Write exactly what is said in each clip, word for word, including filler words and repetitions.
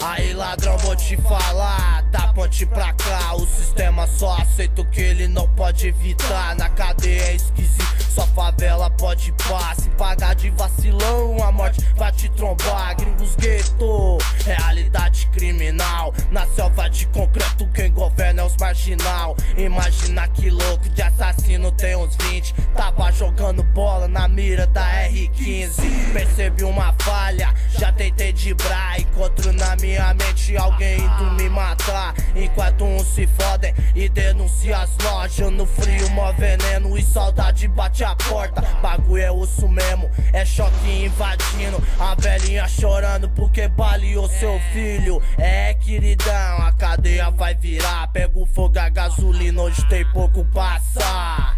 Aí ladrão, vou te falar, da ponte pra cá o sistema só aceita o que ele não pode evitar. Na cadeia é esquisito, só favela pode pá. Se pagar de vacilão, a morte vai te trombar. Gringos gueto, realidade criminal. Na selva de concreto quem governa é os marginal. Imagina que louco de assassino tem uns vinte. Tava jogando bola na mira da R quinze. Percebi uma falha, já tentei dibrar. Encontro na minha mente alguém indo me matar. Enquanto uns se fodem e denuncia as lojas. No frio mó veneno e saudade bate a porta. Bagulho é osso mesmo, é choque invadindo. A velhinha chorando porque baleou seu filho. É queridão, a cadeia vai virar. Pega o fogo, a gasolina, hoje tem pouco passar.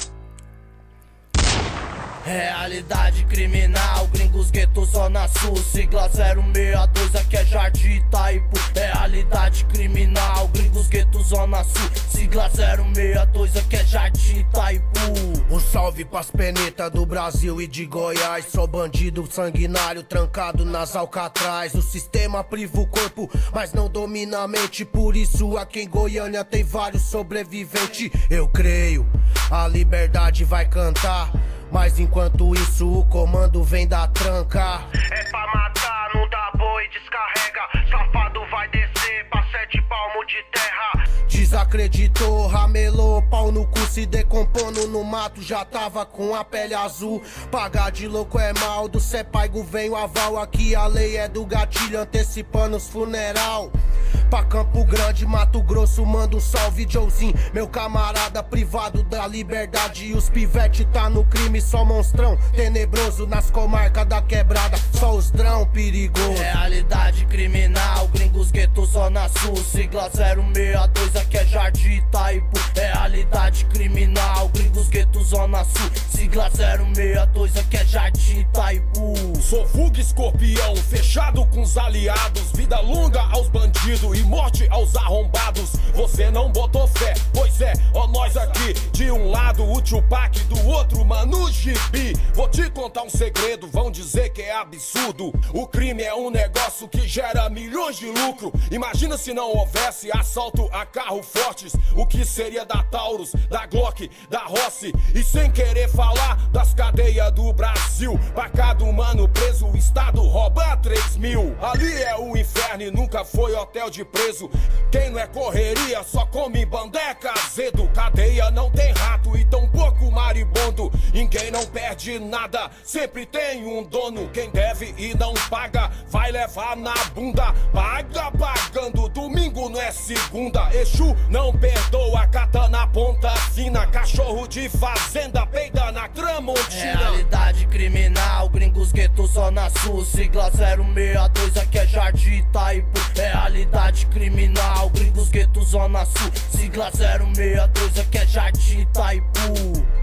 Realidade criminal, Gringos Gueto Zona Sul. Sigla zero seis dois, aqui é Jardim Itaipu. Realidade criminal, Gringos Gueto Zona Sul. Sigla zero seis dois, aqui é Jardim Itaipu. Um salve pras penetas do Brasil e de Goiás. Sou bandido sanguinário trancado nas alcatraz. O sistema priva o corpo, mas não domina a mente. Por isso aqui em Goiânia tem vários sobreviventes. Eu creio, a liberdade vai cantar. Mas enquanto isso o comando vem da tranca. É pra matar, não dá boi, descarrega. Safado vai descer pra sete palmos de terra. Desacreditou, ramelou, pau no cu se decompondo no mato. Já tava com a pele azul. Pagar de louco é mal, do cê paigo vem o aval. Aqui a lei é do gatilho, antecipando os funeral. Pra Campo Grande, Mato Grosso, manda um salve, Joezinho. Meu camarada privado da liberdade. E os pivete tá no crime, só monstrão tenebroso nas comarcas da quebrada. Só os drão perigoso. Realidade criminal, Gringos Gueto Zona Sul. Sigla zero seis dois, aqui é Jardim Itaipu. Realidade criminal, Gringos Gueto Zona Sul. Sigla zero seis dois, aqui é Jardim Itaipu. Sou Fuga Escorpião, fechado com os aliados. Vida longa aos bandidos e morte aos arrombados. Você não botou fé, pois é, ó nós aqui. De um lado o Tupac, do outro Manu Gibi. Vou te contar um segredo, vão dizer que é absurdo. O crime é um negócio que gera milhões de lucro. Imagina se não houvesse assalto a carro fortes. O que seria da Taurus, da Glock, da Rossi? E sem querer falar das cadeias do Brasil. Pra cada humano preso o Estado rouba três mil. Ali é o inferno e nunca foi hotel de preso. Quem não é correria só come bandeca azedo. Cadeia não tem rato e tão pouco maribondo. Ninguém não perde nada, sempre tem um dono. Quem deve e não paga vai levar na bunda. Paga pagando, domingo não é segunda. Exu não perdoa, cata na ponta fina. Cachorro de fazenda peida na Tramontina. Realidade criminal, Gringos Gueto Zona Sul. Sigla zero seis dois, aqui é Jardim Itaipu. Realidade criminal, Gringos Gueto Zona Sul. Sigla zero seis dois, aqui é Jardim Itaipu.